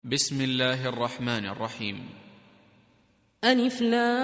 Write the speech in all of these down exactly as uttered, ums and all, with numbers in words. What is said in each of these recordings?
بسم الله الرحمن الرحيم. ألف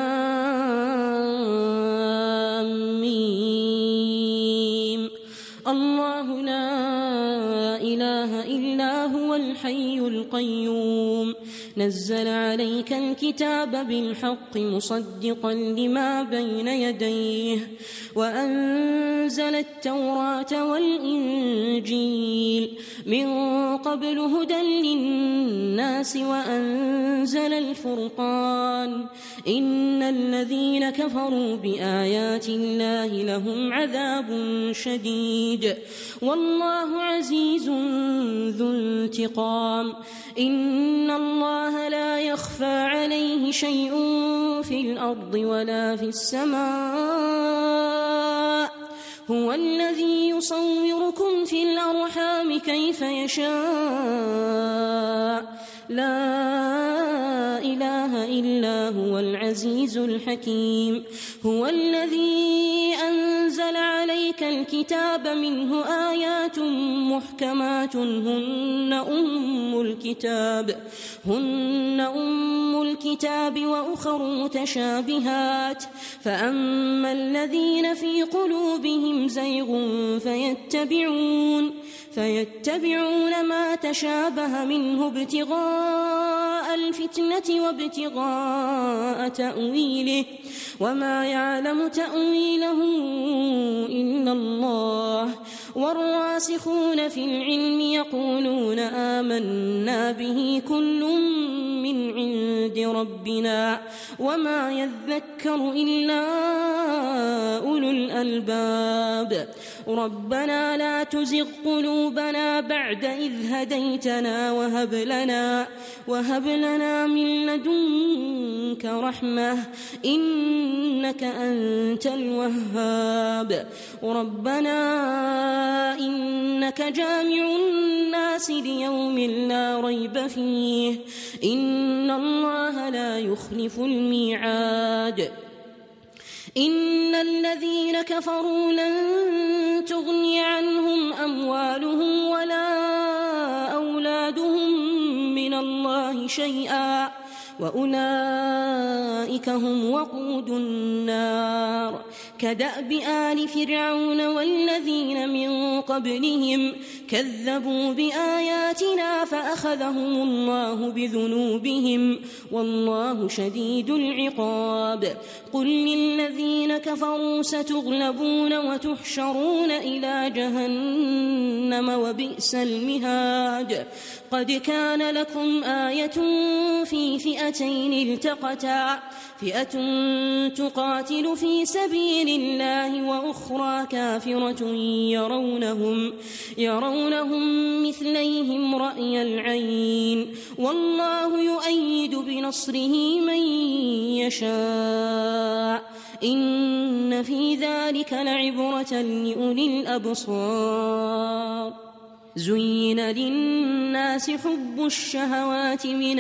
لام ميم. الله لا إله إلا هو الحي القيوم نزل عليك الكتاب بالحق مصدقا لما بين يديه وأنزل التوراة والإنجيل من قبل هدى للناس وأنزل الفرقان إن الذين كفروا بآيات الله لهم عذاب شديد والله عزيز ذو انتقام. إن الله لا يخفى عليه شيء في الأرض ولا في السماء هو الذي يصوركم في الأرحام كيف يشاء لا إله إلا هو العزيز الحكيم. هو الذي أنزل عليك الكتاب منه آيات محكمات هن أم الكتاب هن أم الكتاب وأخر متشابهات فأما الذين في قلوبهم زيغ فيتبعون فيتبعون ما تشابه منه ابتغاء الفتنة وابتغاء تأويله وما يعلم تأويله إلا الله والراسخون في العلم يقولون آمنا به كل من عند ربنا وما يذكر إلا أولو الألباب. ربنا لا تزغ قلوبنا بعد إذ هديتنا وهب لنا وهب لنا من لدنك رحمة إنك أنت الوهاب. ربنا إنك جامع الناس ليوم لا ريب فيه إن الله لا يخلف الميعاد. إن الذين كفروا لن تغني عنهم أموالهم ولا أولادهم من الله شيئا وأولئك هم وقود النار. كدأب آل فرعون والذين من قبلهم كذبوا بآياتنا فأخذهم الله بذنوبهم والله شديد العقاب. قل للذين كفروا ستغلبون وتحشرون إلى جهنم وبئس المهاد. قد كان لكم آية في فئتين التقتا فئة تقاتل في سبيل الله وأخرى كافرة يرونهم يرونهم مثليهم رأي العين والله يؤيد بنصره من يشاء إن في ذلك لعبرة لأولي الأبصار. زين للناس حب الشهوات من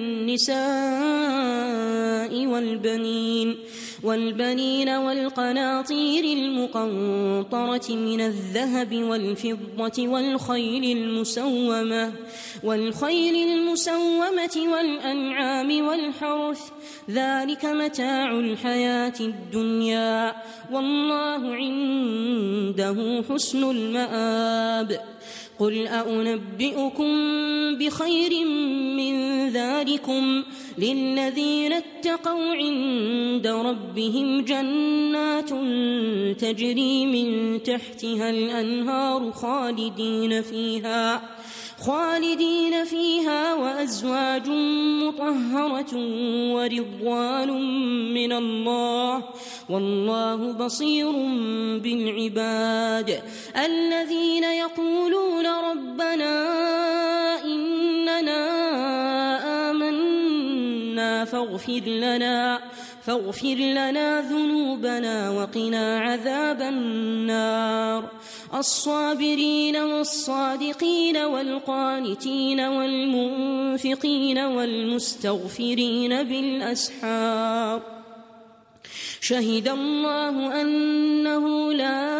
النساء والبنين والبنين والقناطير المقنطرة من الذهب والفضة والخيل المسومة والخيل المسومة والأنعام والحرث ذلك متاع الحياة الدنيا والله عنده حسن المآب. قل أنبئكم بخير من ذلكم للذين اتقوا عند ربهم جنات تجري من تحتها الأنهار خالدين فيها خالدين فيها وأزواج مطهرة ورضوان من الله والله بصير بالعباد. الذين يقولون ربنا إننا آمنا فاغفر لنا فاغفر لنا ذنوبنا وقنا عذاب النار. الصابرين والصادقين والقانتين والمنفقين والمستغفرين بالأسحار. شهد الله أنه لا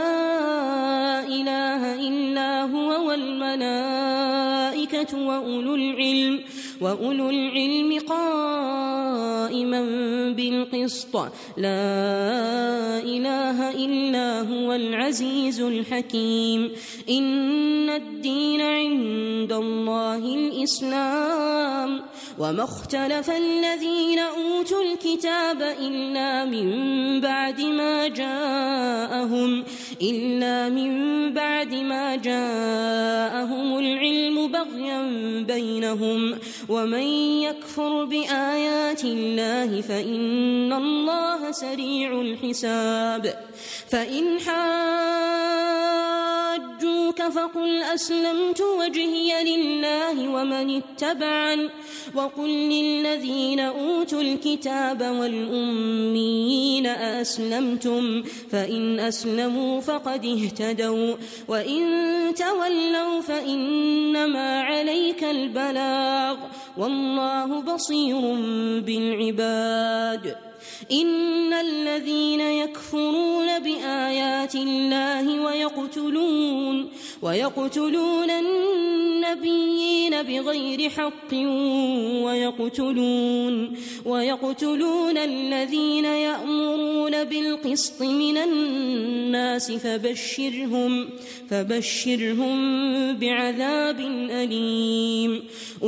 إله إلا هو والملائكة وأولو العلم وأولو العلم قائما بالقسط لا إله إلا هو العزيز الحكيم إن الدين عند الله الإسلام وما اختلف الذين أوتوا الكتاب إلا من بعد ما جاءهم إلا من بعد ما جاءهم العلم بغيا بينهم ومن يكفر بآيات الله فإن الله سريع الحساب فإن حاجوك فقل أسلمت وجهي لله ومن اتبعن وقل للذين أوتوا الكتاب والأميين أأسلمتم فإن أسلموا فقد اهتدوا وإن تولوا فإنما عليك البلاغ والله بصير بالعباد إن الذين يكفرون بآيات الله ويقتلون ويقتلون النبيين بغير حق ويقتلون ويقتلون الذين يأمرون بالقسط من الناس فبشرهم فبشرهم بعذاب أليم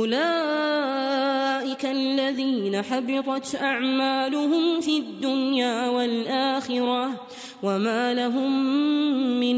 أولئك الذين حبطت أعمالهم في الدنيا والآخرة وما لهم من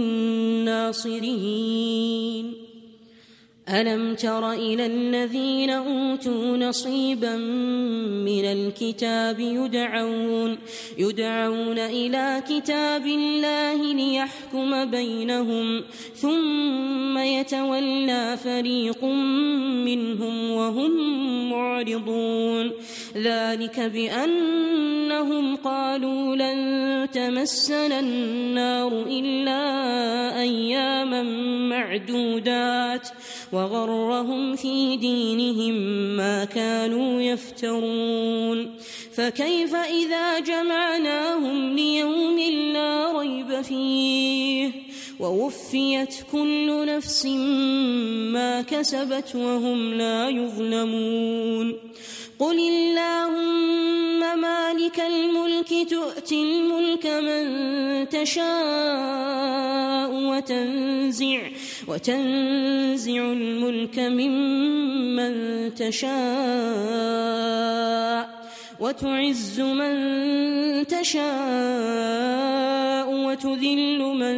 ناصرين ألم تر إلى الذين أوتوا نصيبا من الكتاب يدعون, يدعون إلى كتاب الله ليحكم بينهم ثم يتولى فريق منهم وهم معرضون ذلك بأنهم قالوا لن تمسنا النار إلا أياما معدودات وغرهم في دينهم ما كانوا يفترون فكيف إذا جمعناهم ليوم لا ريب فيه ووفيت كل نفس ما كسبت وهم لا يظلمون قل اللهم مالك الملك تؤتي الملك من تشاء وتنزع, وتنزع الملك ممن تشاء وتعز من تشاء وتذل من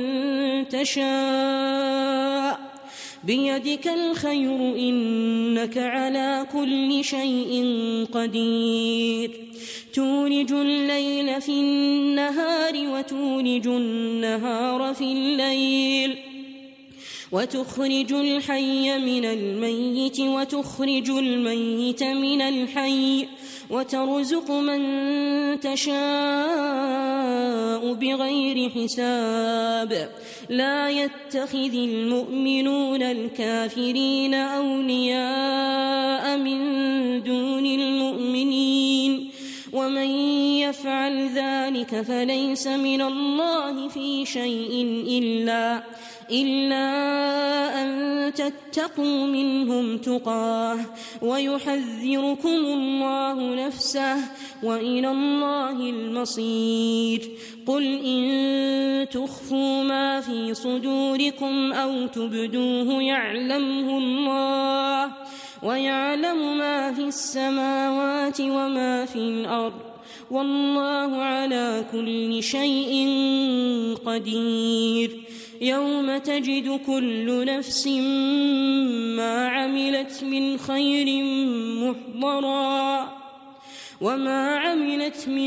تشاء بيدك الخير إنك على كل شيء قدير تولج الليل في النهار وتولج النهار في الليل وتخرج الحي من الميت وتخرج الميت من الحي وترزق من تشاء بغير حساب لا يتخذ المؤمنون الكافرين أولياء من دون المؤمنين ومن يفعل ذلك فليس من الله في شيء إلا إلا أن تتقوا منهم تقاه ويحذركم الله نفسه وإلى الله المصير قل إن تخفوا ما في صدوركم أو تبدوه يعلمه الله ويعلم ما في السماوات وما في الأرض والله على كل شيء قدير يوم تجد كل نفس ما عملت من خير محضرا وما عملت من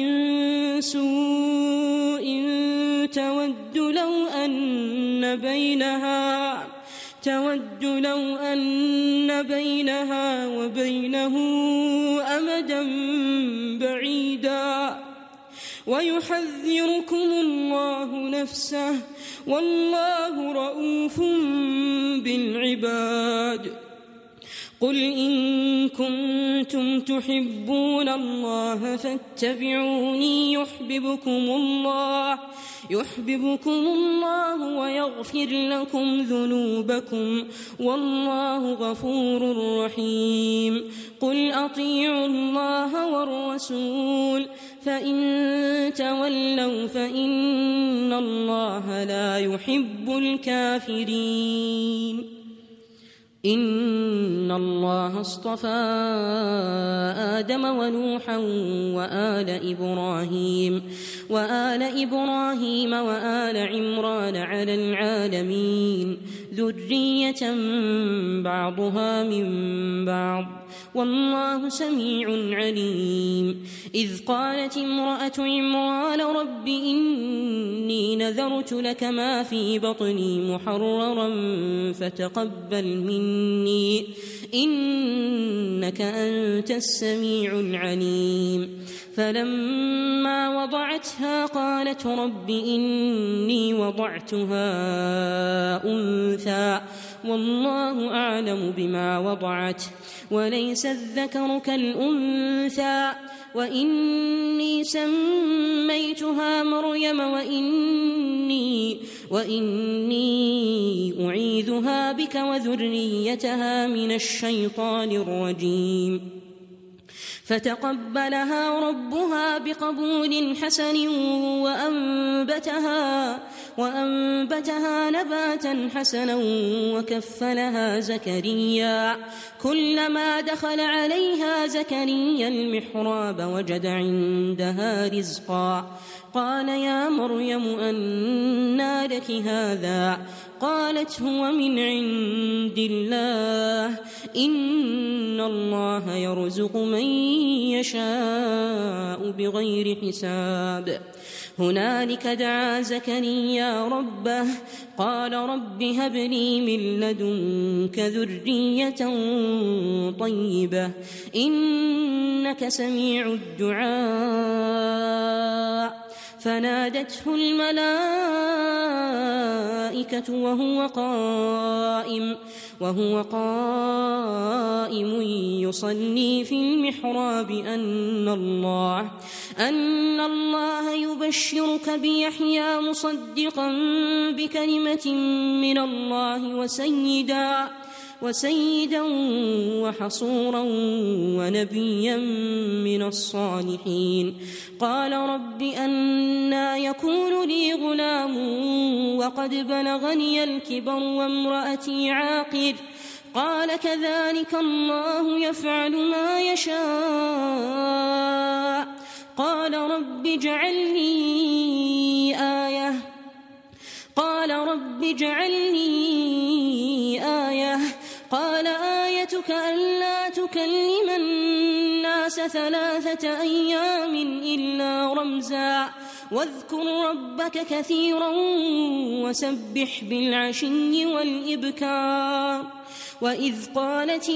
سوء تود لو أن بينها تود لو أن بينها وبينه أمدا بعيدا ويحذركم الله نفسه والله رؤوف بالعباد قل إن كنتم تحبون الله فاتبعوني يحببكم الله يحببكم الله ويغفر لكم ذنوبكم والله غفور رحيم. قل أطيعوا الله والرسول فإن تولوا فإن الله لا يحب الكافرين. إن الله اصطفى آدم ونوحا وآل إبراهيم وآل إبراهيم وآل عمران على العالمين ذرية بعضها من بعض والله سميع عليم. إذ قالت امرأة عمران رب إني نذرت لك ما في بطني محررا فتقبل مني إنك أنت السميع العليم. فلما وضعتها قالت رب إني وضعتها أنثى والله أعلم بما وضعت وليس الذكر كالأنثى وإني سميتها مريم وإني, وإني أعيذها بك وذريتها من الشيطان الرجيم. فتقبلها ربها بقبول حسن وأنبتها, وأنبتها نباتا حسنا وكفلها زكريا. كلما دخل عليها زكريا المحراب وجد عندها رزقا قال يا مريم أنى لك هذا؟ قالت هو من عند الله إن الله يرزق من يشاء بغير حساب. هنالك دعا زكريا ربه قال رب هب لي من لدنك ذرية طيبة إنك سميع الدعاء. فنادته الملائكة وهو قائم وهو قائم يصلي في المحراب أن الله أن الله يبشرك بيحيى مصدقا بكلمة من الله وسيدا وسيدا وحصورا ونبيا من الصالحين. قال رب أنى يكون لي غلام وقد بلغني الكبر وامرأتي عاقر؟ قال كذلك الله يفعل ما يشاء. قال رب اجعل لي آية قال رب اجعل لي آية قال آيتك ألا تكلم الناس ثلاثة أيام إلا رمزا واذكر ربك كثيرا وسبح بالعشي والإبكار. وإذ قالت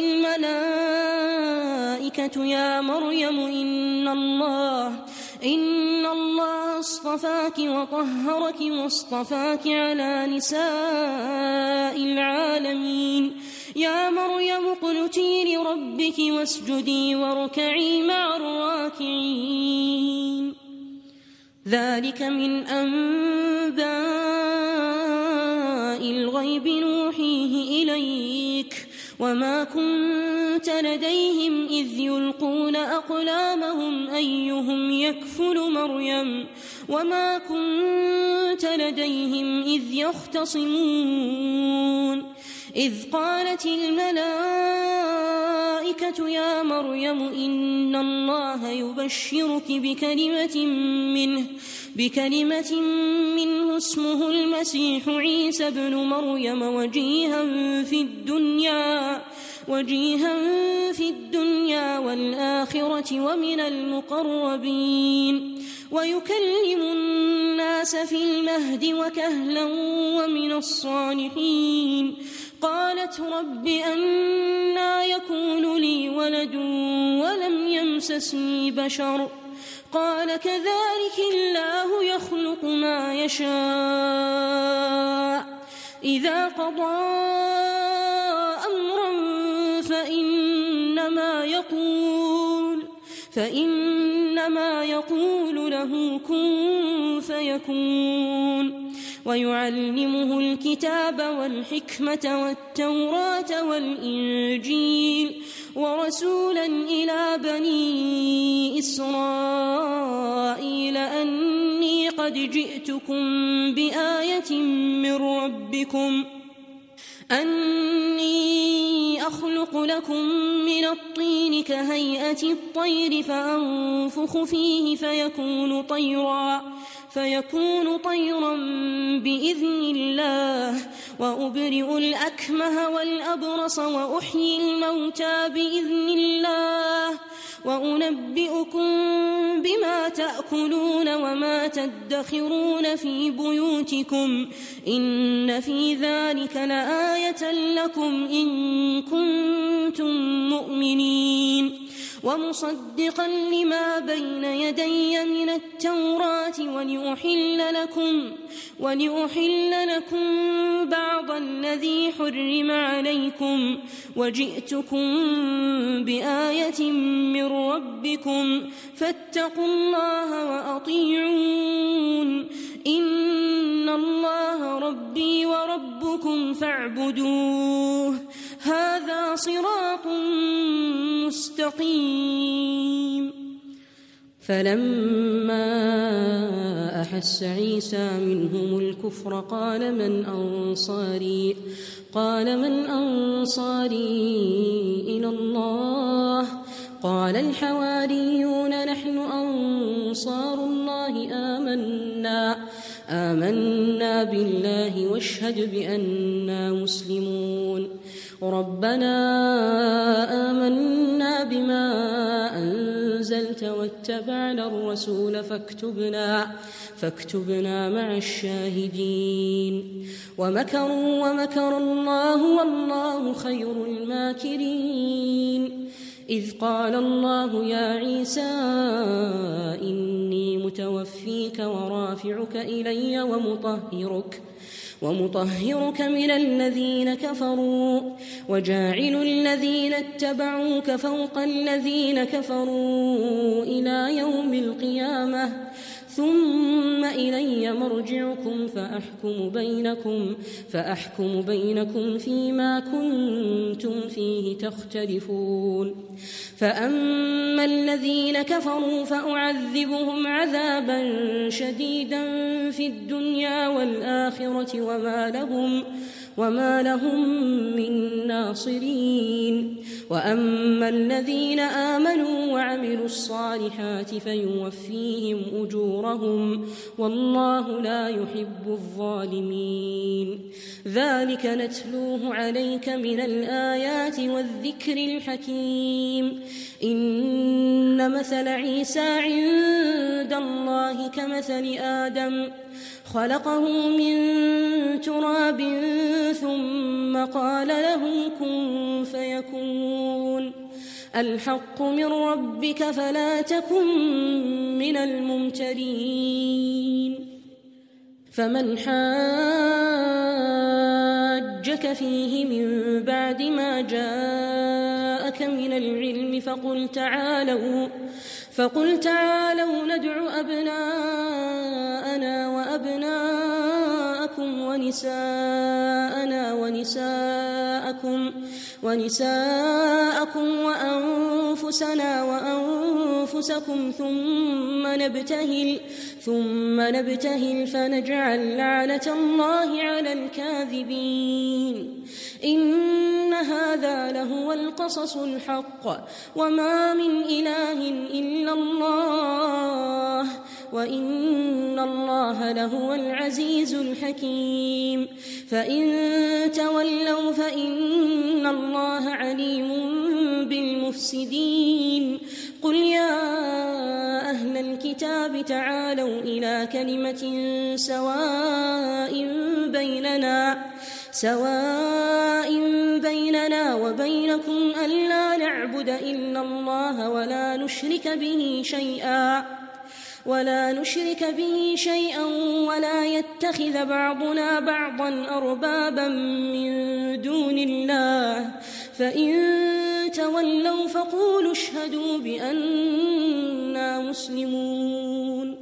الملائكة يا مريم إن الله إن الله اصطفاك وطهرك واصطفاك على نساء العالمين. يا مريم اقنتي لربك واسجدي واركعي مع الراكعين. ذلك من أنباء الغيب نوحيه إليك وما كنت لديهم إذ يلقون أقلامهم أيهم يكفل مريم وما كنت لديهم إذ يختصمون. إذ قالت الملائكة يا مريم إن الله يبشرك بكلمة منه بكلمة منه اسمه المسيح عيسى ابن مريم وجيها في الدنيا وجيها في الدنيا والآخرة ومن المقربين ويكلم الناس في المهد وكهلا ومن الصالحين. قالت رب أنى يكون لي ولد ولم يمسسني بشر قال كذلك الله يخلق ما يشاء إذا قضى أمرا فإنما يقول فإنما يقول له كن فيكون. ويعلمه الكتاب والحكمة والتوراة والإنجيل ورسولا إلى بني إسرائيل أني قد جئتكم بآية من ربكم أني أخلق لكم من الطين كهيئة الطير فأنفخ فيه فيكون طيرا فيكون طيرا بإذن الله وأبرئ الأكمه والأبرص وأحيي الموتى بإذن الله وأنبئكم بما تأكلون وما تدخرون في بيوتكم إن في ذلك لآية لكم إن كنتم مؤمنين. ومصدقا لما بين يدي من التوراة ولأحل لكم ولأحل لكم بعض الذي حرم عليكم وجئتكم بآية من ربكم فاتقوا الله وأطيعون إن الله ربي وربكم فاعبدوه هذا صراط مستقيم. فلما أحس عيسى منهم الكفر قال من أنصاري قال من أنصاري إلى الله قال الحواريون نحن أنصار الله آمنا آمنا بالله واشهد بأننا مسلمون. ربنا آمنا بما أنزلت واتبعنا الرسول فاكتبنا فاكتبنا مع الشاهدين. ومكروا ومكر الله والله خير الماكرين. إذ قال الله يا عيسى إني متوفيك ورافعك إلي ومطهرك ومطهرك من الذين كفروا وجاعل الذين اتبعوك فوق الذين كفروا إلى يوم القيامة ثم إلي مرجعكم فأحكم بينكم فأحكم بينكم فيما كنتم فيه تختلفون. فأما الذين كفروا فأعذبهم عذابا شديدا في الدنيا والآخرة وما لهم وما لهم من ناصرين. وأما الذين آمنوا وعملوا الصالحات فيوفيهم أجورهم والله لا يحب الظالمين. ذلك نتلوه عليك من الآيات والذكر الحكيم. إن مثل عيسى عند الله كمثل آدم خلقه من تراب ثم قال له كن فيكون. الحق من ربك فلا تكن من الممترين. فمن حاجك فيه من بعد ما جاءك من العلم فقل تعالوا فقل تعالوا ندع أبناءنا وأبناءكم ونساءنا ونساءكم ونساءكم وأنفسنا وأنفسكم ثم نبتهل ثم نبتهل فنجعل لعنة الله على الكاذبين. إن هذا لهو القصص الحق وما من إله إلا الله وإن الله لهو العزيز الحكيم. فإن تولوا فإن الله عليم بالمفسدين. قل يا أهل الكتاب تعالوا إلى كلمة سواء بيننا سواء بيننا وبينكم ألا نعبد إلا الله ولا نشرك به شيئا ولا نشرك به شيئا ولا يتخذ بعضنا بعضا أربابا من دون الله فإن تولوا فقولوا اشهدوا بأننا مسلمون.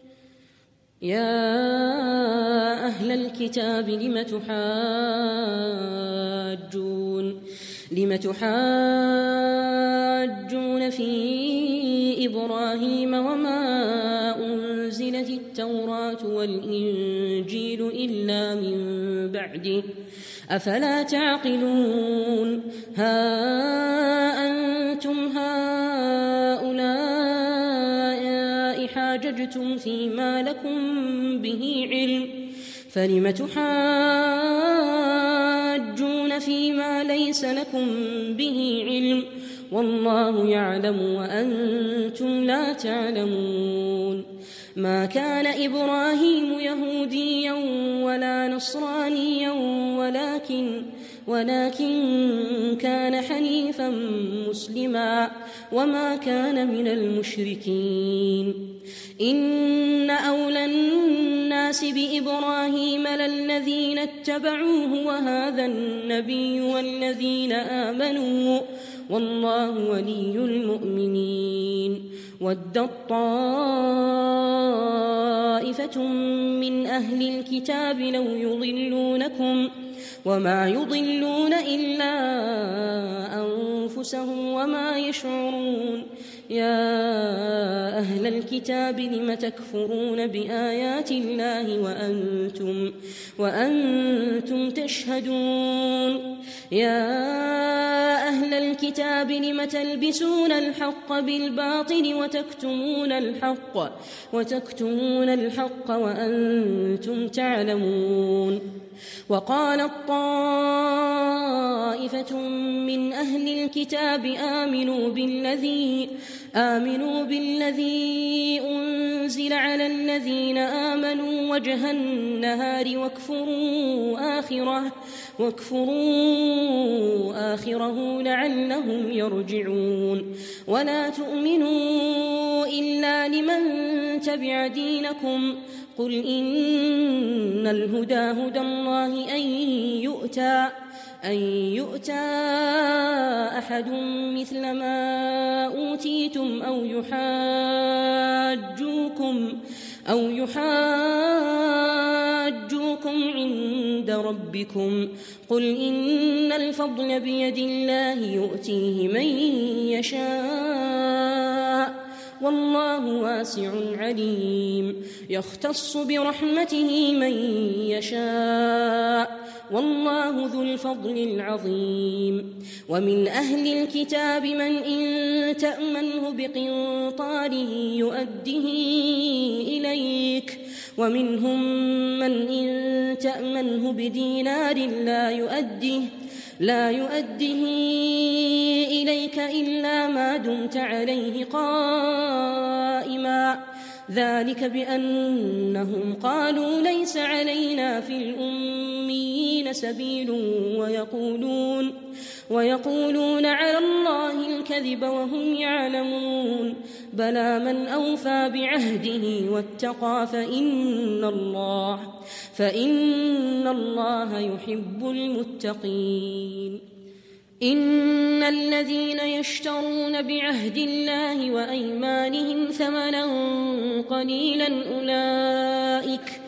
يا أهل الكتاب لم تحاجون لم تحاجون في إبراهيم وما أنزلت التوراة والإنجيل إلا من بعده أفلا تعقلون. ها أنتم هؤلاء حاججتم فيما لكم به علم فلم تحاجون فيما ليس لكم به علم والله يعلم وأنتم لا تعلمون. ما كان إبراهيم يهوديا ولا نصرانيا ولكن ولكن كان حنيفا مسلما وما كان من المشركين. إن أولى الناس بإبراهيم للذين اتبعوه وهذا النبي والذين آمنوا والله ولي المؤمنين. ودت طائفة من أهل الكتاب لو يضلونكم وما يضلون إلا أنفسهم وما يشعرون. يا أهل الكتاب لم تكفرون بآيات الله وأنتم, وأنتم تشهدون. يا أهل الكتاب لم تلبسون الحق بالباطل وتكتمون الحق, وتكتمون الحق وأنتم تعلمون. وقالت طائفة من أهل الكتاب آمنوا بالذي آمنوا بالذي أنزل على الذين آمنوا وجه النهار واكفروا آخره واكفروا آخره لعلهم يرجعون. ولا تؤمنوا إلا لمن تبع دينكم قل إن الهدى هدى الله أن يؤتى أن يؤتى أحد مثل ما أوتيتم أو يحاجوكم أو يحاجوكم عند ربكم قل إن الفضل بيد الله يؤتيه من يشاء والله واسع عليم. يختص برحمته من يشاء والله ذو الفضل العظيم. ومن أهل الكتاب من إن تأمنه بقنطار يؤده إليك ومنهم من إن تأمنه بدينار لا يؤده لا يؤده إليك إلا ما دمت عليه قائما ذلك بأنهم قالوا ليس علينا في الأميين سبيل ويقولون ويقولون على الله الكذب وهم يعلمون. بلى من أوفى بعهده واتقى فإن الله فإن الله يحب المتقين. إن الذين يشترون بعهد الله وأيمانهم ثمنا قليلا أولئك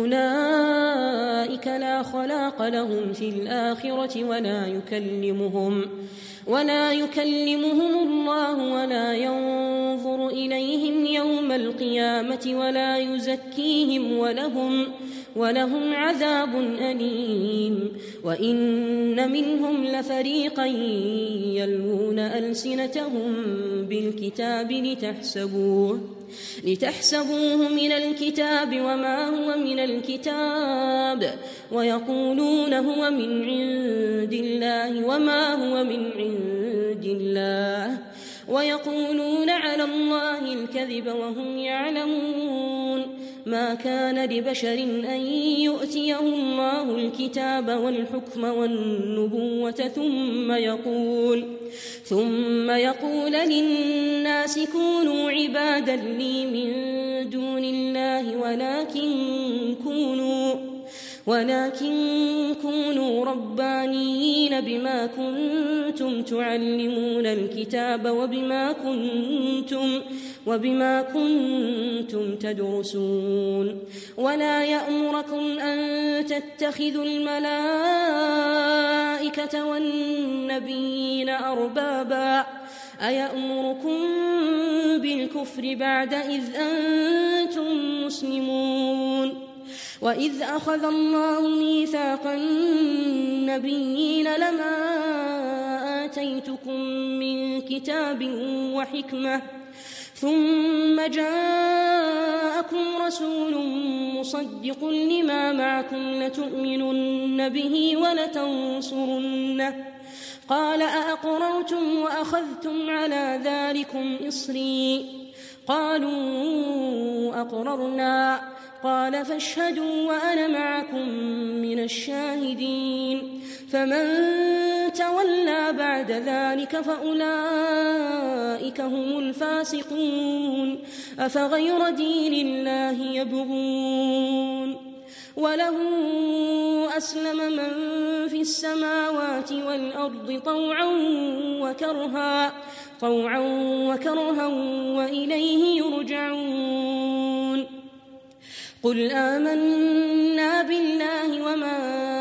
أولئك لا خلاق لهم في الآخرة ولا يكلمهم ولا يكلمهم الله ولا ينظر إليهم يوم القيامة ولا يزكيهم ولهم ولهم عذاب أليم. وإن منهم لفريقا يلوون ألسنتهم بالكتاب لتحسبوه لتحسبوه من الكتاب وما هو من الكتاب ويقولون هو من عند الله وما هو من عند الله ويقولون على الله الكذب وهم يعلمون. ما كان لبشر أن يؤتيه الله الكتاب والحكم والنبوة ثم يقول ثم يقول للناس كونوا عبادا لي من دون الله ولكن كونوا ولكن كونوا ربانيين بما كنتم تعلمون الكتاب وبما كنتم وبما كنتم تدرسون ولا يأمركم أن تتخذوا الملائكة والنبيين أربابا أيأمركم بالكفر بعد إذ أنتم مسلمون وإذ أخذ الله ميثاق النبيين لما آتيتكم من كتاب وحكمة ثم جاءكم رسول مصدق لما معكم لتؤمنن به ولتنصرنه قال أأقررتم وأخذتم على ذلكم إصري قالوا أقررنا قال فاشهدوا وأنا معكم من الشاهدين فمن تولى بعد ذلك فأولئك هم الفاسقون أفغير دين الله يبغون وله أسلم من في السماوات والأرض طوعا وكرها طوعا وكرها وإليه يرجعون قل آمنا بالله وما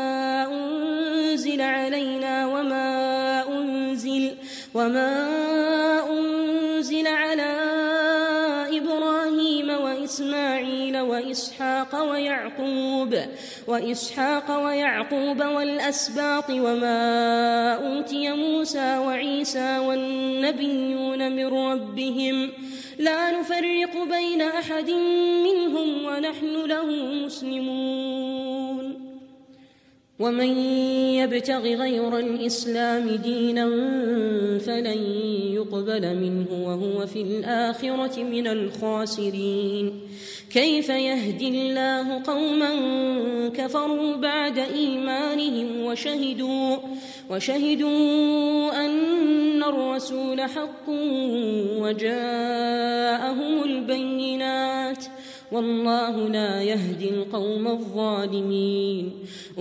أنزل علينا وما أنزل وما أنزل على إبراهيم وإسماعيل وإسحاق ويعقوب وإسحاق ويعقوب والأسباط وما أوتي موسى وعيسى والنبيون من ربهم لا نفرق بين أحد منهم ونحن له مسلمون ومن يبتغ غير الإسلام دينا فلن يقبل منه وهو في الآخرة من الخاسرين كيف يهدي الله قوما كفروا بعد إيمانهم وشهدوا وشهدوا أن الرسول حق وجاءهم البينات والله لا يهدي القوم الظالمين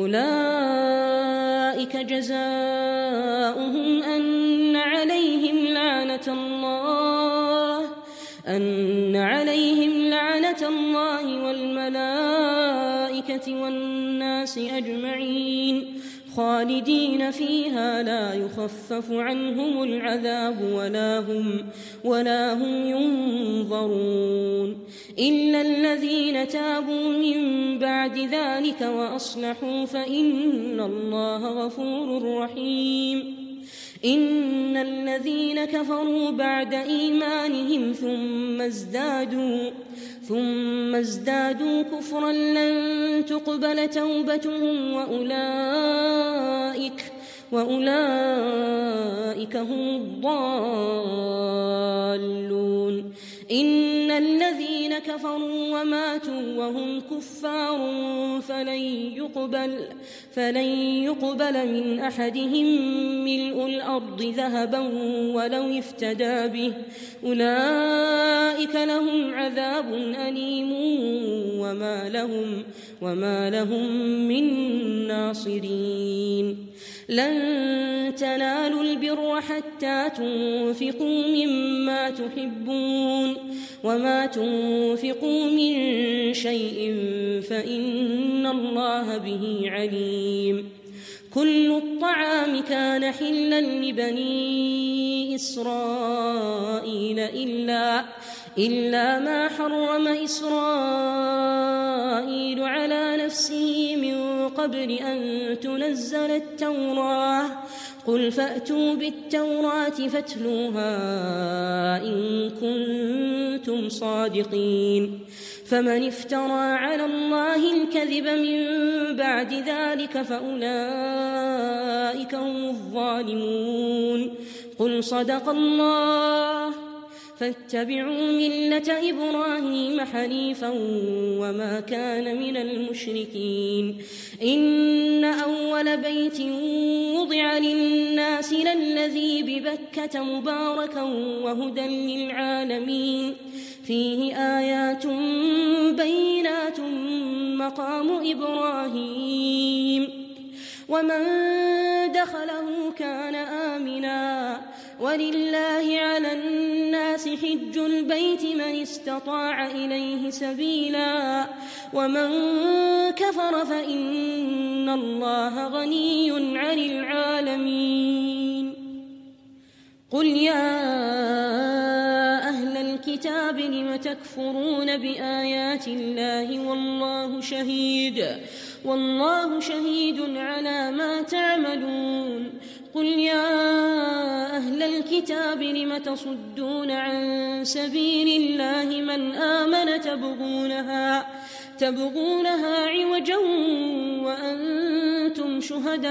أولئك جزاؤهم أن عليهم لعنة الله أن عليهم لعنة الله والملائكة والناس أجمعين خالدين فيها لا يخفف عنهم العذاب ولا هم ولا هم ينظرون إلا الذين تابوا من بعد ذلك وأصلحوا فإن الله غفور رحيم إن الذين كفروا بعد إيمانهم ثم ازدادوا ثم ازدادوا كفرا لن تقبل توبتهم وأولئك وأولئك هم الضالون إن الذين كفروا وماتوا وهم كفار فلن يقبل فلن يقبل من أحدهم ملء الأرض ذهبا ولو افتدى به أولئك لهم عذاب أليم وما لهم وما لهم من ناصرين لن تنالوا البر حتى تنفقوا مما تحبون وما تنفقوا من شيء فإن الله به عليم كل الطعام كان حلا لبني إسرائيل إلا إلا ما حرم إسرائيل على نفسه من قبل أن تنزل التوراة قل فأتوا بالتوراة فاتلوها إن كنتم صادقين فمن افترى على الله الكذب من بعد ذلك فأولئك هم الظالمون قل صدق الله فاتبعوا ملة إبراهيم حنيفا وما كان من المشركين إن أول بيت وضع للناس للذي ببكة مباركا وهدى للعالمين فيه آيات بينات مقام إبراهيم ومن دخله كان آمنا ولله على الناس حج البيت من استطاع إليه سبيلا ومن كفر فإن الله غني عن العالمين قل يا أهل الكتاب لم تكفرون بآيات الله والله شهيد والله شهيد على ما تعملون قل يا أهل الكتاب لم تصدون عن سبيل الله من آمن تبغونها تبغونها عوجا وأنتم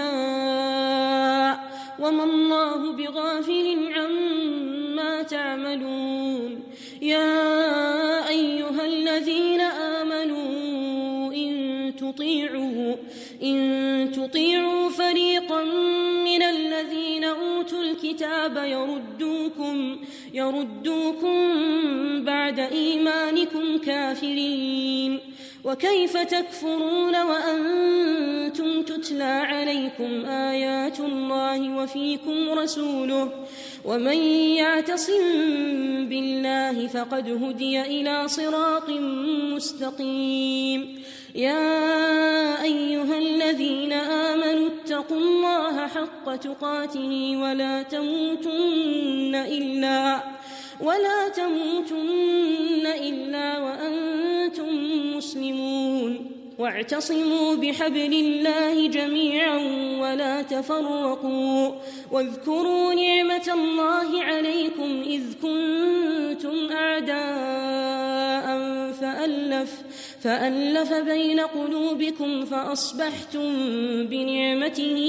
شهداء وما الله بغافل عما تعملون يا أيها الذين آمنوا إن تطيعوا إن تطيعوا فريقا من الذين أوتوا الكتاب يردوكم يردوكم بعد إيمانكم كافرين وكيف تكفرون وأنتم تتلى عليكم آيات الله وفيكم رسوله ومن يعتصم بالله فقد هدي إلى صراط مستقيم يا أيها الذين آمنوا اتقوا الله حق تقاته ولا تموتن إلا ولا تموتن إلا وأنتم مسلمون واعتصموا بحبل الله جميعا ولا تفرقوا واذكروا نعمة الله عليكم إذ كنتم أعداء فألف فألف بين قلوبكم فأصبحتم بنعمته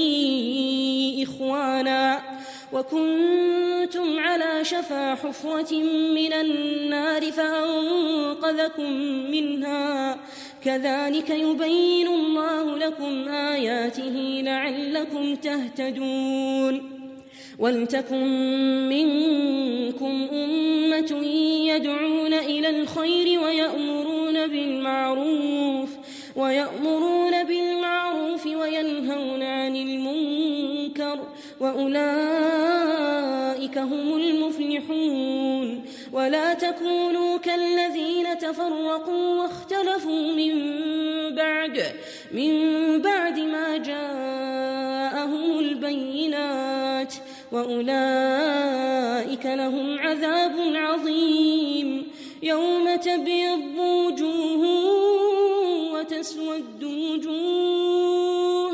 إخوانا وكنتم على شفا حفرة من النار فأنقذكم منها كذلك يبين الله لكم آياته لعلكم تهتدون ولتكن منكم أمة يدعون إلى الخير ويأمرون بالمعروف ويأمرون بالمعروف وينهون عن المنكر وأولئك هم المفلحون ولا تكونوا كالذين تفرقوا واختلفوا من بعد من بعد ما جاءهم البينات وأولئك لهم عذاب عظيم يوم تبيض وجوه وتسود وجوه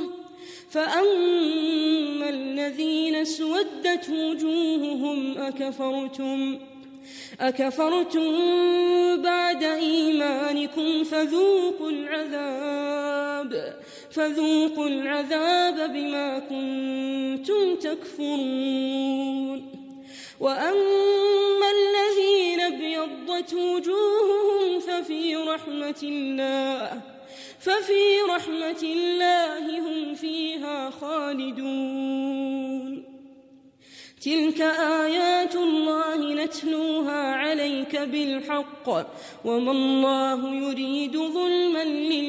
فأما الذين اسودت وجوههم أكفرتم أكفرتم بعد إيمانكم فذوقوا العذاب فذوقوا العذاب بما كنتم تكفرون وأما الذين ابيضت وجوههم ففي رحمة الله ففي رحمة الله هم فيها خالدون تلك آيات الله نتلوها عليك بالحق وما الله يريد ظلما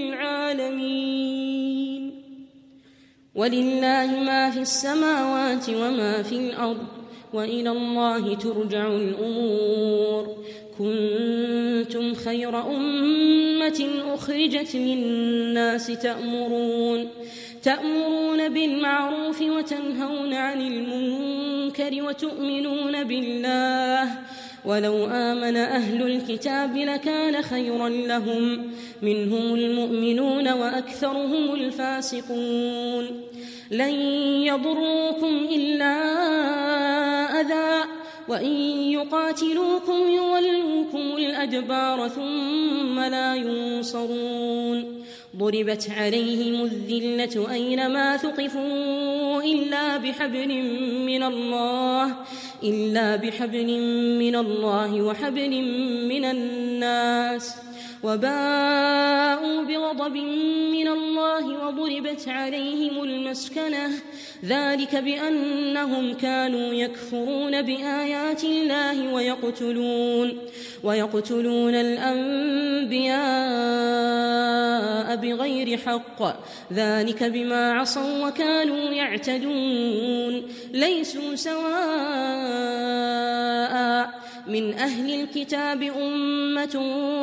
للعالمين ولله ما في السماوات وما في الأرض وإلى الله ترجع الأمور كنتم خير أمة أخرجت للناس تأمرون تأمرون بالمعروف وتنهون عن المنكر وتؤمنون بالله ولو آمن أهل الكتاب لكان خيرا لهم منهم المؤمنون وأكثرهم الفاسقون لن يضروكم إلا أذى وإن يقاتلوكم يولوكم الأدبار ثم لا ينصرون ضربت عليهم الذلة أينما ثقفوا إلا بحبل من الله إلا بحبل من الله وحبل من الناس وباءوا بغضب من الله وضربت عليهم المسكنة ذلك بأنهم كانوا يكفرون بآيات الله ويقتلون ويقتلون الأنبياء بغير حق ذلك بما عصوا وكانوا يعتدون ليسوا سواء من أهل الكتاب أمة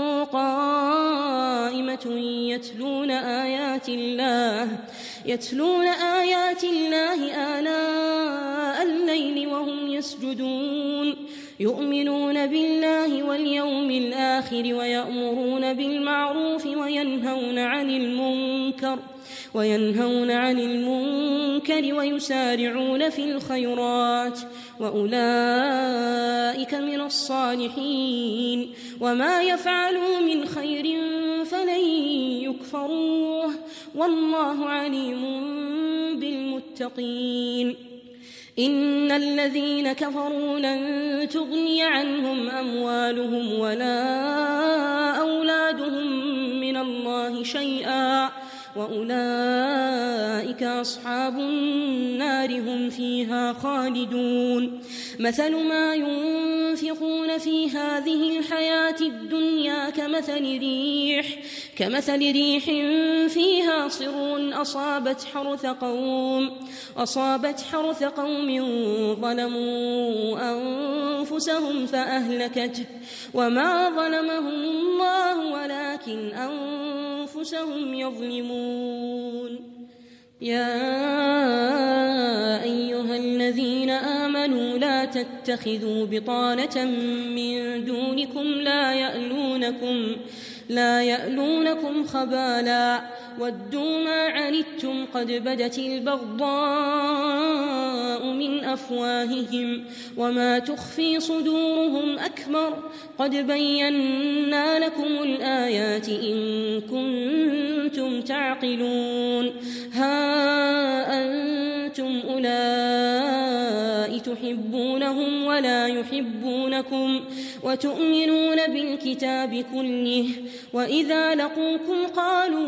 قائمة يتلون آيات الله يتلون آيات الله آناء الليل وهم يسجدون يؤمنون بالله واليوم الآخر ويأمرون بالمعروف وينهون عن المنكر وينهون عن المنكر ويسارعون في الخيرات وأولئك من الصالحين وما يفعلوا من خير فلن يكفروه والله عليم بالمتقين إن الذين كفروا لن تغني عنهم أموالهم ولا أولادهم من الله شيئا وأولئك أصحاب النار هم فيها خالدون مثل ما ينفقون في هذه الحياة الدنيا كمثل ريح كمثل ريح فيها صر أصابت حرث قوم أصابت حرث قوم ظلموا أنفسهم فأهلكته وما ظلمهم الله ولكن أنفسهم يظلمون يا أيها الذين آمنوا لا تتخذوا بطانة من دونكم لا يألونكم لا يألونكم خبالا ودوا ما عنتم قد بدت البغضاء من أفواههم وما تخفي صدورهم أكبر قد بينا لكم الآيات إن كنتم تعقلون ها أنتم أولئك تحبونهم ولا يحبونكم وتؤمنون بالكتاب كله وإذا لقوكم قالوا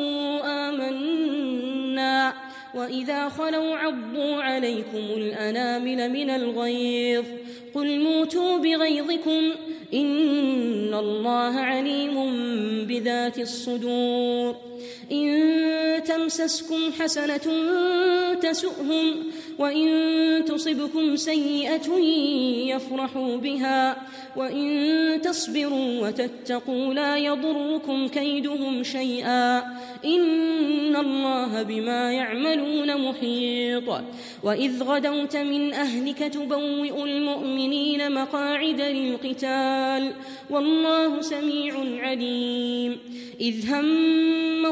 آمنا وإذا خلوا عضوا عليكم الأنامل من الغيظ قل موتوا بغيظكم إن الله عليم بذات الصدور إن تمسسكم حسنة تسؤهم وإن تصبكم سيئة يفرحوا بها وإن تصبروا وتتقوا لا يضركم كيدهم شيئا إن الله بما يعملون محيط وإذ غدوت من أهلك تبوئ المؤمنين مقاعد للقتال والله سميع عليم إذ هم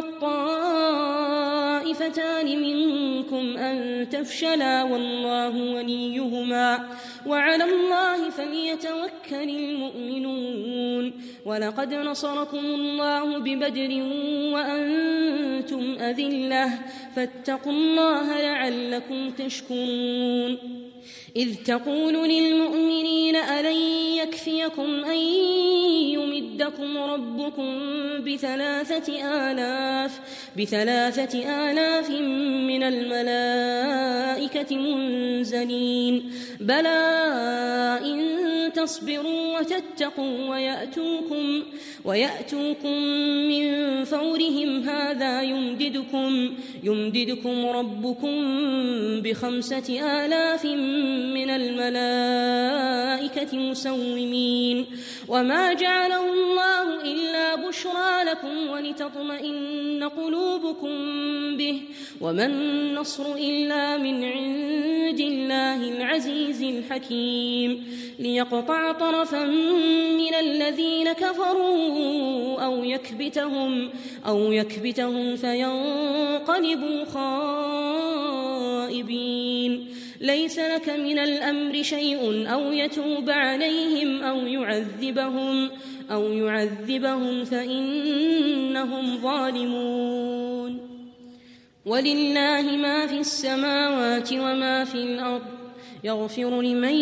الطائفتان منكم أن تفشلا والله وليهما وعلى الله فليتوكل المؤمنون ولقد نصركم الله ببدر وأنتم أذلة فاتقوا الله لعلكم تشكرون إذ تقول للمؤمنين ألن يكفيكم أن يمدكم ربكم بثلاثة آلاف بثلاثة آلاف من الملائكة منزلين بلى إن تصبروا وتتقوا ويأتوكم ويأتوكم من فورهم هذا يمددكم يمددكم ربكم بخمسة آلاف من الملائكة مسومين وما جعله الله إلا بشرى لكم ولتطمئن قلوبكم به وما النصر إلا من عند الله العزيز الحكيم ليقطع طرفا من الذين كفروا أو يكبتهم أو يكبتهم فينقلبوا خائبين ليس لك من الأمر شيء أو يتوب عليهم أو يعذبهم أو يعذبهم فإنهم ظالمون ولله ما في السماوات وما في الأرض يغفر لمن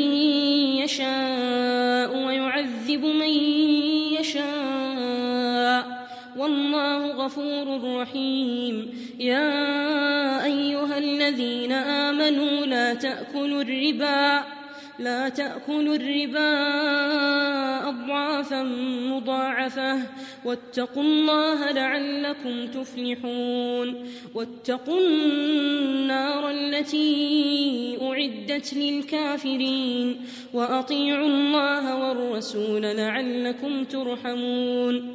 يشاء ويعذب من يشاء والله غفور رحيم يا أيها الذين آمنوا لا تأكلوا الربا لا تأكلوا الربا أضعافا مضاعفة واتقوا الله لعلكم تفلحون واتقوا النار التي أعدت للكافرين وأطيعوا الله والرسول لعلكم ترحمون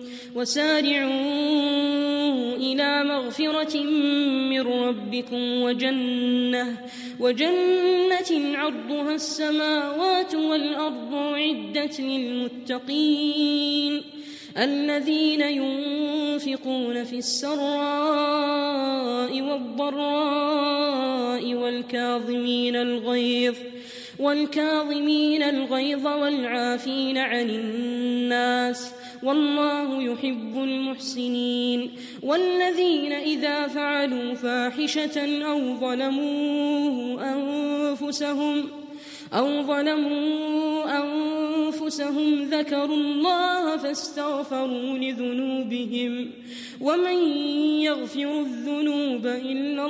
وسارعوا إلى مغفرة من ربكم وجنة وجنة عرضها السماوات والأرض أعدت للمتقين الذين ينفقون في السراء والضراء والكاظمين الغيظ والكاظمين الغيظ والعافين عن الناس والله يحب المحسنين والذين إذا فعلوا فاحشة أو ظلموا أنفسهم أو ظلموا أنفسهم ذكروا الله فاستغفروا لذنوبهم ومن يغفر الذنوب إلا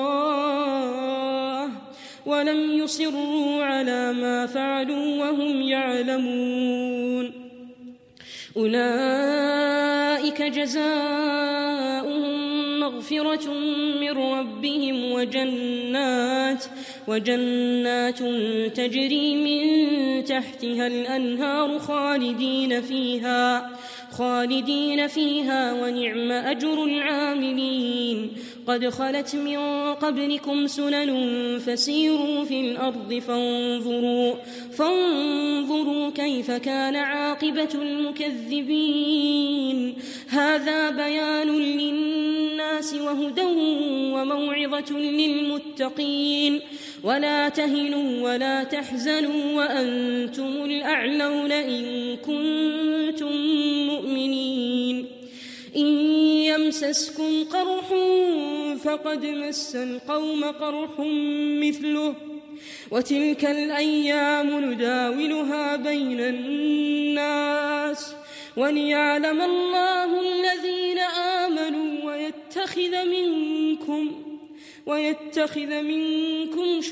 الله ولم يصروا على ما فعلوا وهم يعلمون أولئك جزاؤهم مغفرة من ربهم وجنات وجنات تجري من تحتها الأنهار خالدين فيها خالدين فيها ونعم أجر العاملين قد خلت من قبلكم سنن فسيروا في الأرض فانظروا فانظروا كيف كان عاقبة المكذبين هذا بيان للناس وهدى وموعظة للمتقين ولا تهنوا ولا تحزنوا وأنتم الأعلون إن كنتم مؤمنين إن يمسسكم قرح فقد مس القوم قرح مثله وتلك الأيام نداولها بين الناس وليعلم الله الذين آمنوا ويتخذ منكم ويتخذ منكم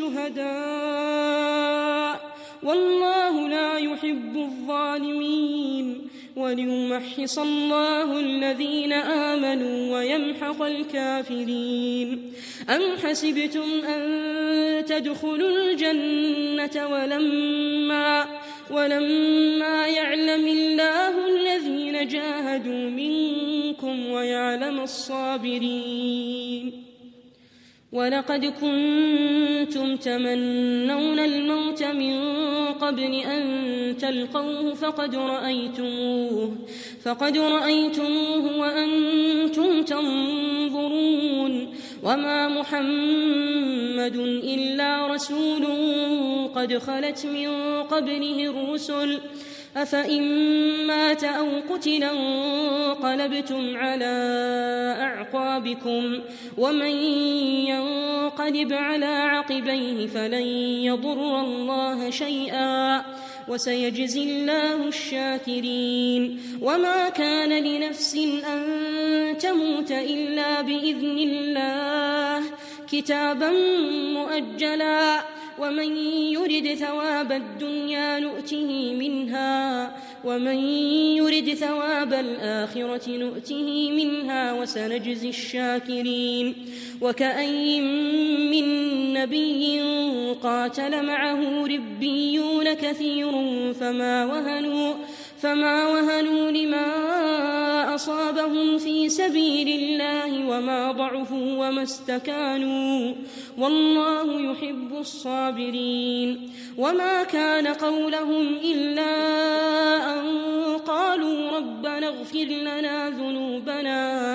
شهداء والله لا يحب الظالمين وليمحص الله الذين آمنوا ويمحق الكافرين أم حسبتم أن تدخلوا الجنة ولما ولما يعلم الله الذين جاهدوا منكم ويعلم الصابرين ولقد كنتم تمنون الموت من قبل أن تلقوه فقد رأيتموه فقد رأيتموه وأنتم تنظرون وما محمد إلا رسول قد خلت من قبله الرسل أفإن مات أو قتلا انقلبتم على أعقابكم ومن ينقلب على عقبيه فلن يضر الله شيئا وسيجزي الله الشاكرين وما كان لنفس أن تموت إلا بإذن الله كتابا مؤجلا ومن يرد ثواب الدنيا نؤته منها ومن يرد ثواب الآخرة نؤته منها وسنجزي الشاكرين وكأين من نبي قاتل معه ربيون كثير فما وهنوا فما وهنوا لما أصابهم في سبيل الله وما ضعفوا وما استكانوا والله يحب الصابرين وما كان قولهم إلا أن قالوا ربنا اغفر لنا ذنوبنا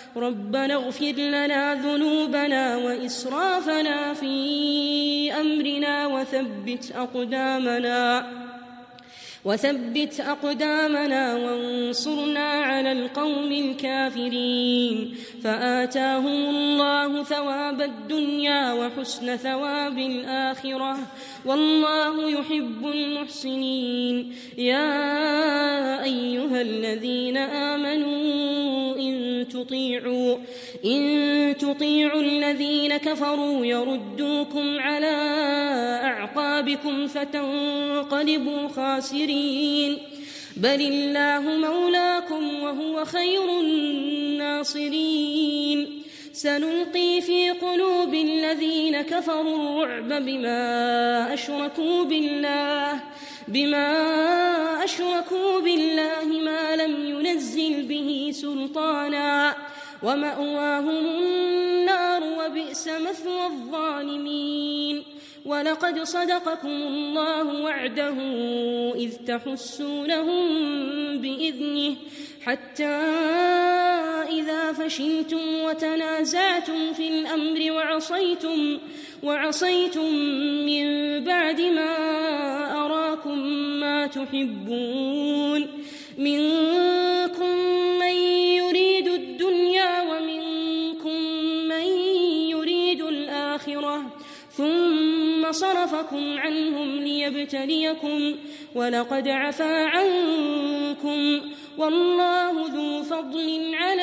ربنا اغفر لنا ذنوبنا وإسرافنا في أمرنا وثبت أقدامنا وثبت أقدامنا وانصرنا على القوم الكافرين. فآتاهم الله ثواب الدنيا وحسن ثواب الآخرة والله يحب المحسنين. يا أيها الذين آمنوا إن تطيعوا إن تطيعوا الذين كفروا يردوكم على أعقابكم فتنقلبوا خاسرين. بل الله مولاكم وهو خير الناصرين. سنلقي في قلوب الذين كفروا الرعب بما أشركوا بالله بما أشركوا بالله ما لم ينزل به سلطانا ومأواهم النار وبئس مثوى الظالمين. ولقد صدقكم الله وعده إذ تحسونهم بإذنه حتى إذا فشلتم وتنازعتم في الأمر وعصيتم, وعصيتم من بعد ما أراكم ما تحبون منكم من يريد الدنيا ومنكم من يريد الآخرة ثم صرفكم عنهم ليبتليكم ولقد عفا عنكم والله ذو فضل على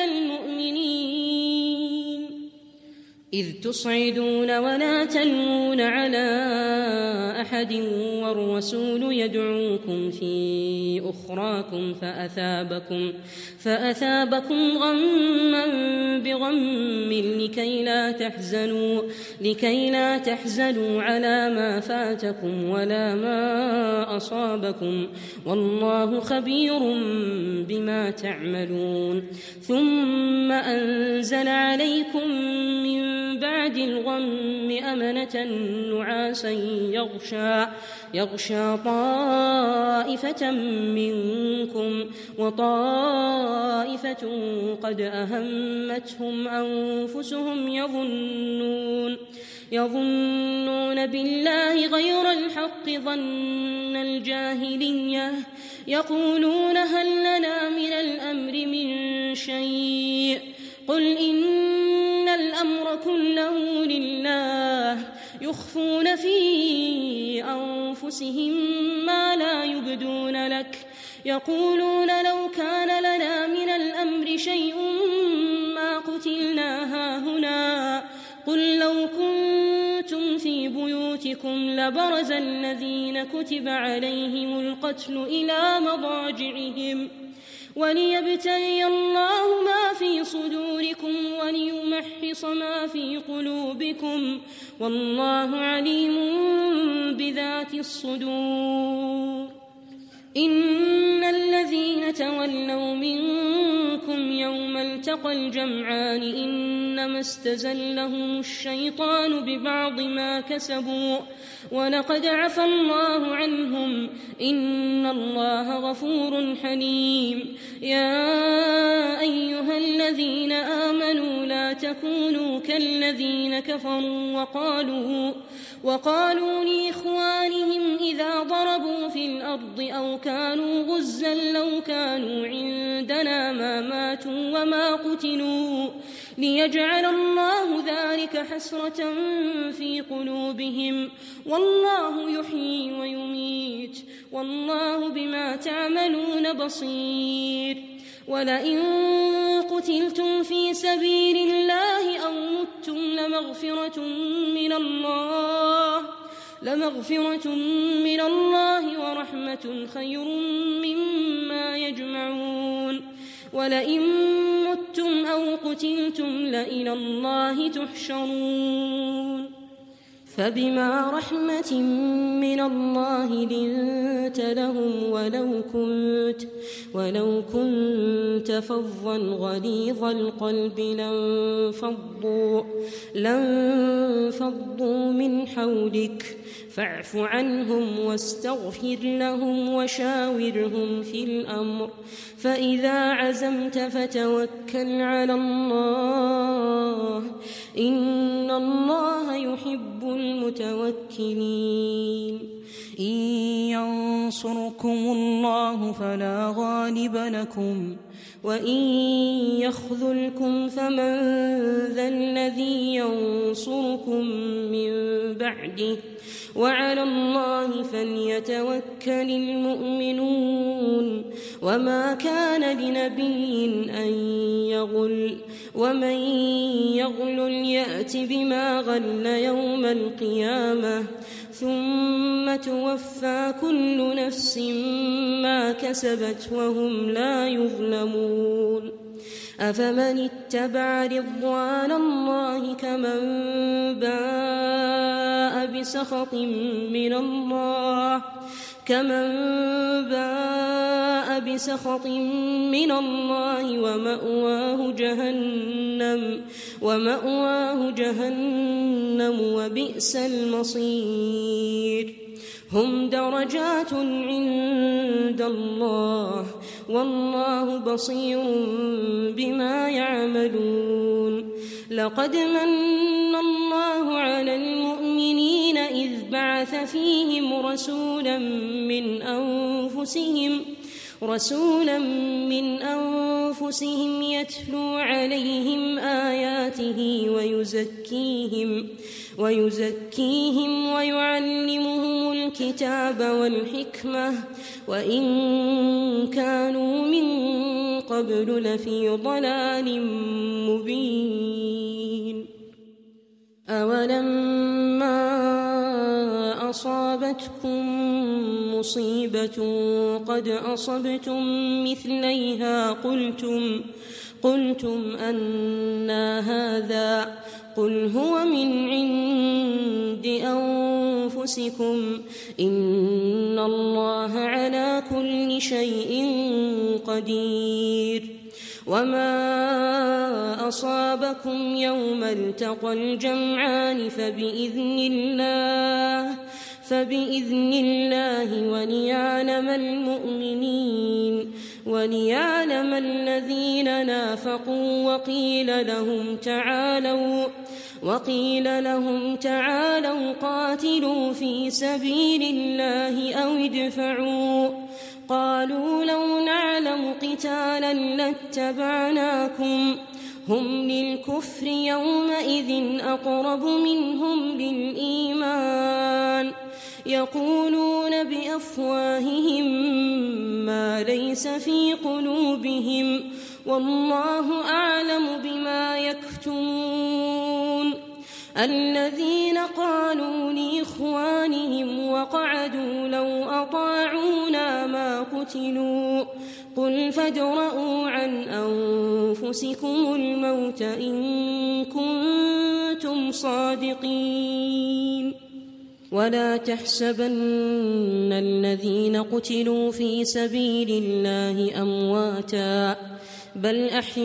المؤمنين. إذ تصعدون ولا تلوون على أحد والرسول يدعوكم في أخراكم فأثابكم, فأثابكم غما بغم لكي لا تحزنوا, لكي لا تحزنوا على ما فاتكم ولا ما أصابكم والله خبير بما تعملون. ثم أنزل عليكم من بعد الغم أمنة نعاسا يغشى, يغشى طائفة منكم وطائفة قد أهمتهم أنفسهم يظنون, يظنون بالله غير الحق ظن الجاهلية يقولون هل لنا من الأمر من شيء قل إن الأمر كله لله يخفون في أنفسهم ما لا يبدون لك يقولون لو كان لنا من الأمر شيء ما قتلنا هاهنا قل لو كنتم في بيوتكم لبرز الذين كتب عليهم القتل إلى مضاجعهم وليبتلي الله ما في صدوركم وليمحص ما في قلوبكم والله عليم بذات الصدور. إن الذين تولوا منكم يوم التقى الجمعان إنما استزلهم الشيطان ببعض ما كسبوا ولقد عفى الله عنهم إن الله غفور حليم. يا أيها الذين آمنوا لا تكونوا كالذين كفروا وقالوا وقالوا لإخوانهم إذا ضربوا في الأرض أو كانوا غزا لو كانوا عندنا ما ماتوا وما قتلوا ليجعل الله ذلك حسرة في قلوبهم والله يحيي ويميت والله بما تعملون بصير. ولئن قتلتم في سبيل الله أو متم لمغفرة من الله لمغفرة من الله ورحمة خير مما يجمعون. ولئن متم أو قتلتم لإلى الله تحشرون. فبما رحمة من الله لنت لهم ولو كنت, ولو كنت فظا غليظ القلب لانفضوا, لانفضوا من حولك فاعف عنهم واستغفر لهم وشاورهم في الأمر فإذا عزمت فتوكل على الله إن الله يحب المتوكلين. إن ينصركم الله فلا غالب لكم وإن يخذلكم فمن ذا الذي ينصركم من بعده وعلى الله فليتوكل المؤمنون. وما كان لنبي أن يغل ومن يغل يأت بما غل يوم القيامة ثم توفى كل نفس ما كسبت وهم لا يظلمون. أفمن اتبع رضوان الله كمن باء بسخط من الله كمن باء بسخط من الله ومأواه جهنم ومأواه جهنم وبئس المصير. هم درجات عند الله والله بصير بما يعملون. لقد من الله على المؤمنين إذ بعث فيهم رسولا من أنفسهم رسولا من أنفسهم يتلو عليهم آياته ويزكيهم ويزكيهم ويعلمهم الكتاب والحكمة وإن كانوا من قبل لفي ضلال مبين. أولما أصابتكم مصيبة قد أصبتم مثليها قلتم قلتم أنى هذا قل هو من عند أنفسكم إن الله على كل شيء قدير. وما أصابكم يوم التقى الجمعان فبإذن الله فبإذن الله وليعلم المؤمنين وليعلم الذين نافقوا وقيل لهم تعالوا وقيل لهم تعالوا قاتلوا في سبيل الله أو ادفعوا قالوا لو نعلم قتالا لاتبعناكم هم للكفر يومئذ أقرب منهم للإيمان يقولون بأفواههم ما ليس في قلوبهم والله أعلم بما يكتمون. الذين قالوا لإخوانهم وقعدوا لو أطاعونا ما قتلوا قل فادرءوا عن أنفسكم الموت إن كنتم صادقين. ولا تحسبن الذين قتلوا في سبيل الله أمواتا بل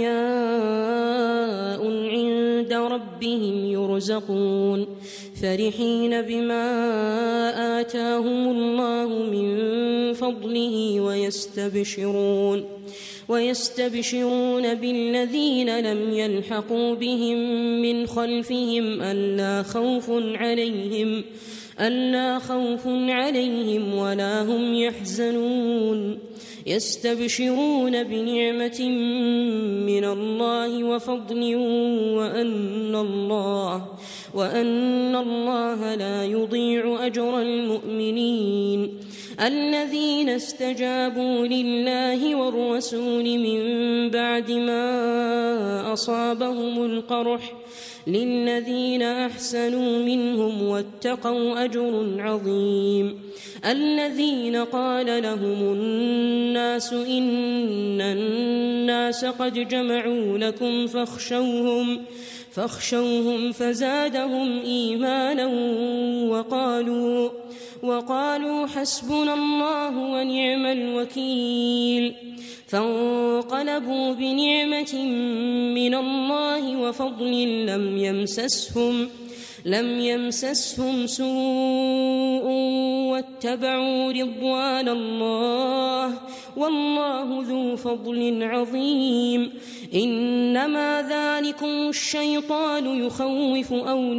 أحياء عند ربهم يرزقون فرحين بما آتاهم الله من فضله ويستبشرون ويستبشرون بالذين لم يلحقوا بهم من خلفهم ألا خوف عليهم ألا خوف عليهم ولا هم يحزنون يستبشرون بنعمة من الله وفضل وأن الله وأن الله لا يضيع أجر المؤمنين. الذين استجابوا لله والرسول من بعد ما أصابهم القرح للذين أحسنوا منهم واتقوا أجر عظيم. الذين قال لهم الناس إن الناس قد جمعوا لكم فاخشوهم فاخشوهم فزادهم إيمانا وقالوا وقالوا حسبنا الله ونعم الوكيل. فانقلبوا بنعمة من الله وفضل لم يمسسهم لم يمسسهم سوء واتبعوا رضوان الله والله ذو فضل عظيم إنما ذلكم الشيطان يخوف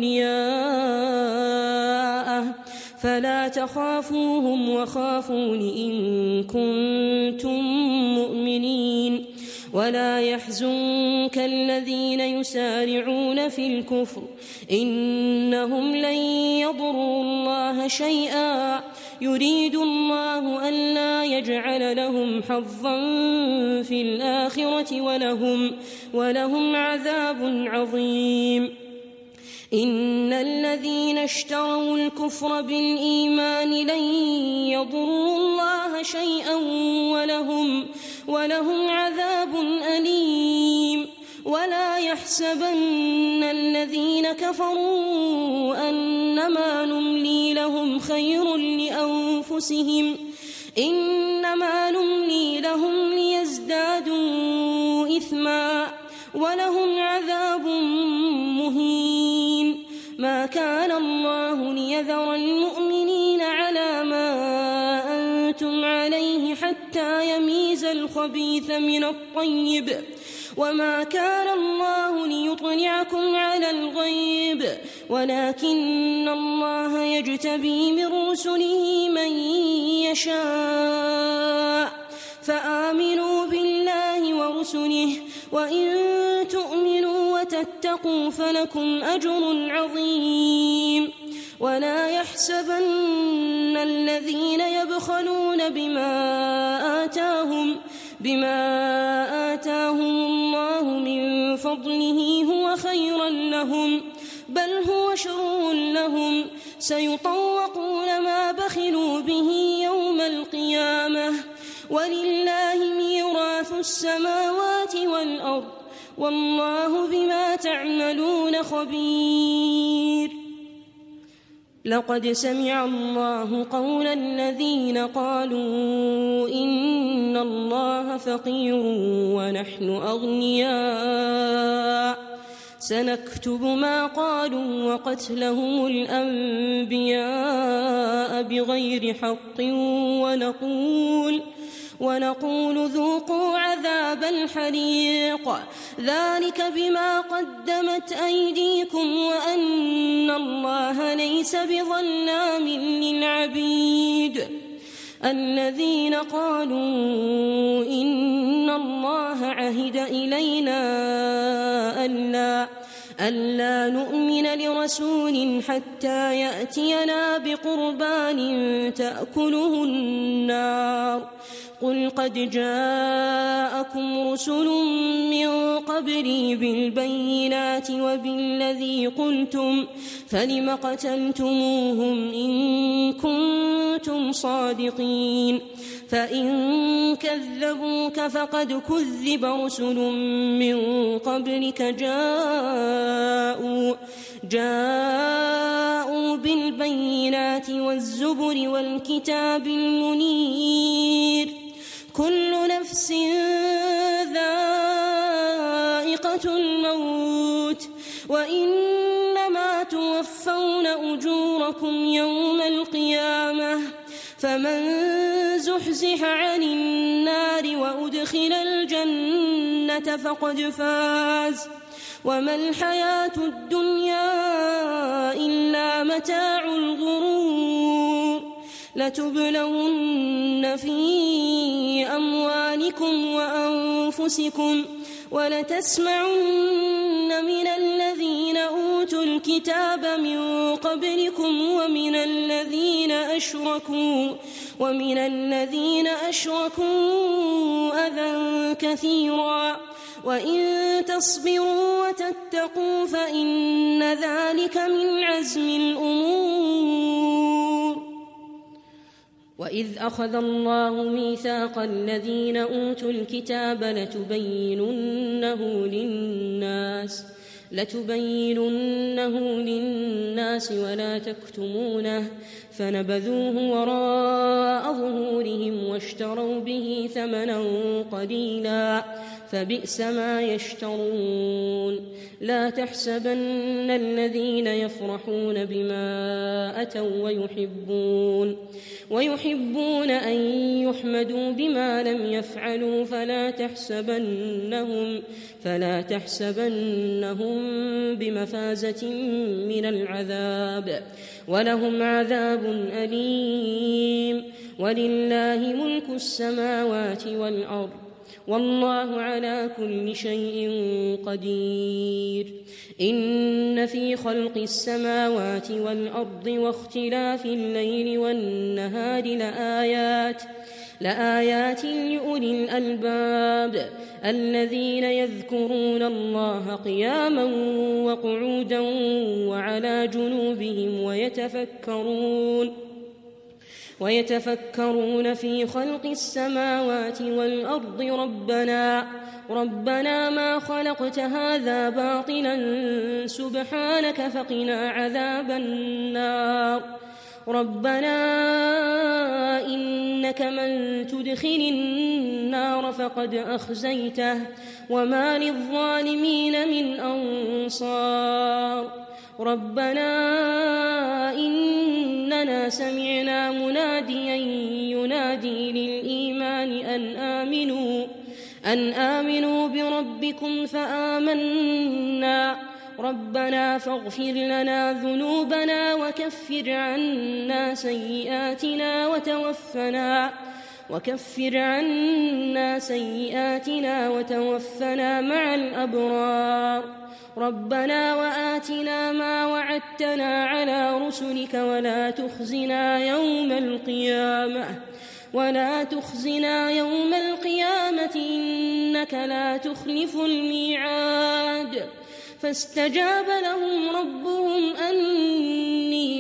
أولياءه فلا تخافوهم وخافون إن كنتم مؤمنين ولا يحزنك الذين يسارعون في الكفر إنهم لن يضروا الله شيئا يريد الله ألا يجعل لهم حظا في الآخرة ولهم, ولهم عذاب عظيم إن الذين اشتروا الكفر بالإيمان لن يضروا الله شيئا ولهم, ولهم عذاب أليم ولا يحسبن الذين كفروا أنما نملي لهم خير لأنفسهم إنما نملي لهم ليزدادوا إثما ولهم عذاب مهين ما كان الله ليذر المؤمنين على ما أنتم عليه حتى يميز الخبيث من الطيب وما كان الله ليطلعكم على الغيب ولكن الله يجتبي من رسله من يشاء فآمنوا بالله ورسله وإن تؤمنوا وتتقوا فلكم أجر عظيم ولا يحسبن الذين يبخلون بما آتاهم بما آتاهم الله من فضله هو خيرا لهم بل هو شر لهم سيطوقون ما بخلوا به يوم القيامة ولله ميراث السماوات والأرض والله بما تعملون خبير لقد سمع الله قول الذين قالوا إن الله فقير ونحن أغنياء سنكتب ما قالوا وقتلهم الأنبياء بغير حق ونقول ونقول ذوقوا عذاب الحريق ذلك بما قدمت أيديكم وأن الله ليس بظلام للعبيد الذين قالوا إن الله عهد إلينا ألا ألا نؤمن لرسول حتى يأتينا بقربان تأكله النار قل قد جاءكم رسل من قبلي بالبينات وبالذي قلتم فلم قتلتموهم إن كنتم صادقين فإن كذبوك فقد كذب رسل من قبلك جاءوا جاءوا بالبينات والزبر والكتاب المنير كل نفس ذائقة الموت وإنما توفون أجوركم يوم القيامة فمن زحزح عن النار وأدخل الجنة فقد فاز وما الحياة الدنيا إلا متاع الغرور لتبلون في أموالكم وأنفسكم ولتسمعن من الذين أوتوا الكتاب من قبلكم ومن الذين أشركوا ومن الذين أشركوا أذى كثيرا وإن تصبروا وتتقوا فإن ذلك من عزم الأمور وإذ أخذ الله ميثاق الذين أوتوا الكتاب لتبيننه للناس لتبيننه للناس ولا تكتمونه فنبذوه وراء ظهورهم واشتروا به ثمنا قليلا فبئس ما يشترون لا تحسبن الذين يفرحون بما أتوا ويحبون ويحبون أن يحمدوا بما لم يفعلوا فلا تحسبنهم فلا تحسبنهم بمفازة من العذاب ولهم عذاب أليم ولله ملك السماوات والأرض والله على كل شيء قدير إن في خلق السماوات والأرض واختلاف الليل والنهار لآيات لآيات لأولي الألباب الذين يذكرون الله قياما وقعودا وعلى جنوبهم ويتفكرون ويتفكرون في خلق السماوات والأرض ربنا ربنا ما خلقت هذا باطلا سبحانك فقنا عذاب النار ربنا إنك من تدخل النار فقد أخزيته وما للظالمين من أنصار ربنا إننا سمعنا مناديا ينادي للإيمان أن آمنوا أن آمنوا بربكم فآمنا ربنا فاغفر لنا ذنوبنا وكفر عنا سيئاتنا وتوفنا وكفر عنا سيئاتنا وتوفنا مع الأبرار ربنا وآتنا ما وعدتنا على رسلك ولا تخزنا يوم القيامة ولا تخزنا يوم القيامة إنك لا تخلف الميعاد فاستجاب لهم ربهم أني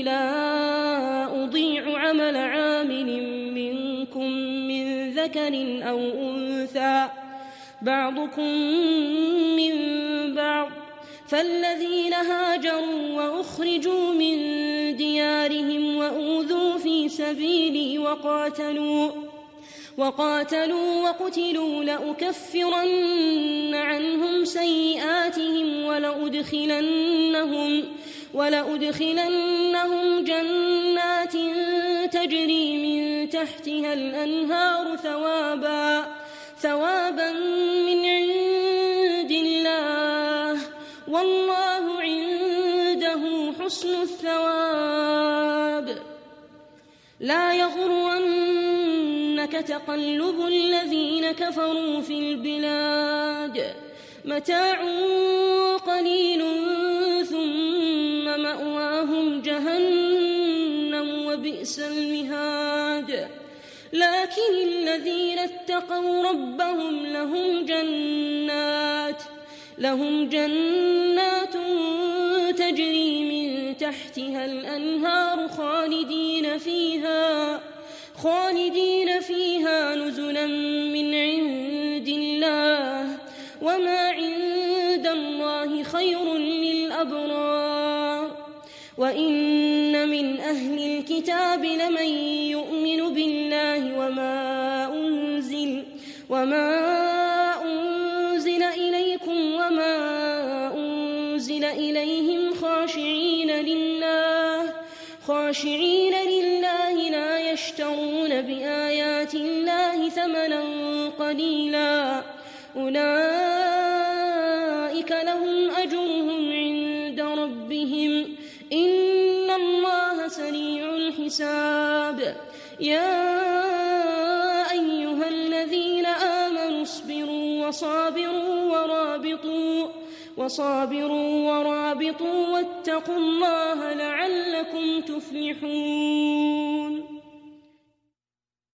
لا أضيع عمل عامل منكم من ذكر أو أنثى بعضكم من بعض فالذين هاجروا وأخرجوا من ديارهم وأوذوا في سبيلي وقاتلوا وقاتلوا وقتلوا لأكفرن عنهم سيئاتهم ولأدخلنهم ولأدخلنهم جنات تجري من تحتها الأنهار ثوابا ثوابا من عند الله والله عنده حسن الثواب لا يغرنك تقلب الذين كفروا في البلاد متاع قليل ثم مأواهم جهنم وبئس المهاد لكن الذين اتقوا ربهم لهم جنات لهم جنات تجري من تحتها الأنهار خالدين فيها خالدين فيها نزلا من عند الله وما عند الله خير للأبرار وإن من أهل الكتاب لمن يؤمن بالله وما أنزل وما أنزل إليكم وما أنزل إليهم خاشعين لله خاشعين لله لا يشترون بآيات الله ثمنا قليلا أولئك لهم أجرهم عند ربهم إن الله سريع الحساب يا أيها الذين آمنوا اصبروا وصابروا ورابطوا وصابروا ورابطوا واتقوا الله لعلكم تفلحون